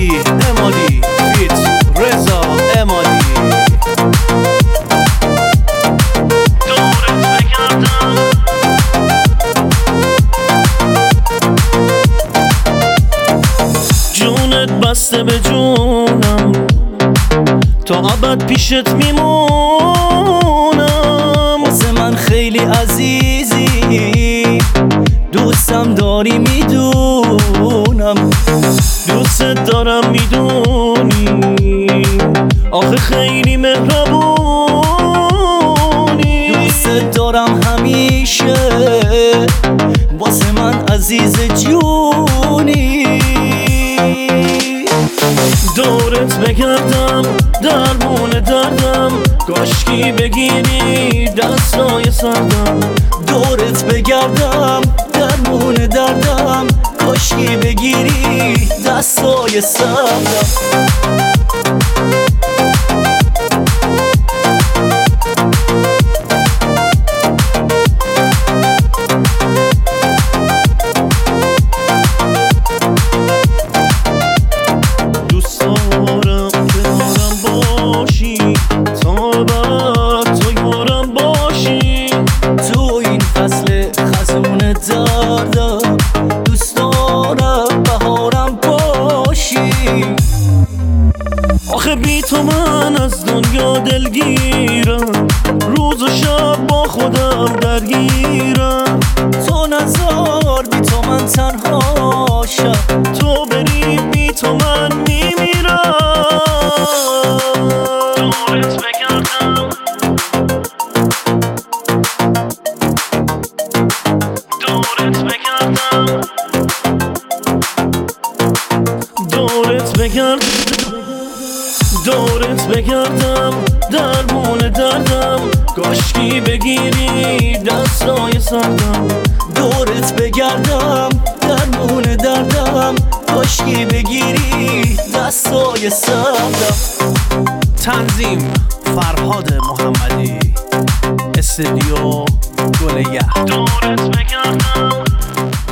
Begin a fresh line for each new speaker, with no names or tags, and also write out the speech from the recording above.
امادی فیت رضا امادی.
جونت بسته به جونم، تا ابد پیشت میمونم.
واسه من خیلی عزیزی، دوستم داری میدونم.
دوست دارم میدونی، آخه خیلی مهربونی.
دوست دارم همیشه، واسه من عزیز جونی.
دورت بگردم درمون دردم، کاشکی بگیری دستای سردم.
دورت بگردم درمون دردم، کاشکی بگیری دستای سردم. دوست دارم بهارم باشی.
آخه بی تو من از دنیا دلگیرم، روز و شب با خودم درگیرم.
تو نزار بی تو من تنها شم،
تو بری بی تو من میمیرم. دورت بگردم، دورت بگردم، دورت بگردم درمون دردم، کاشکی بگیری دستای سردم.
دورت بگردم درمون دردم، کاشکی بگیری دستای سردم.
تنظیم فرهاد محمدی، استودیو گل یحیی.
دورت بگردم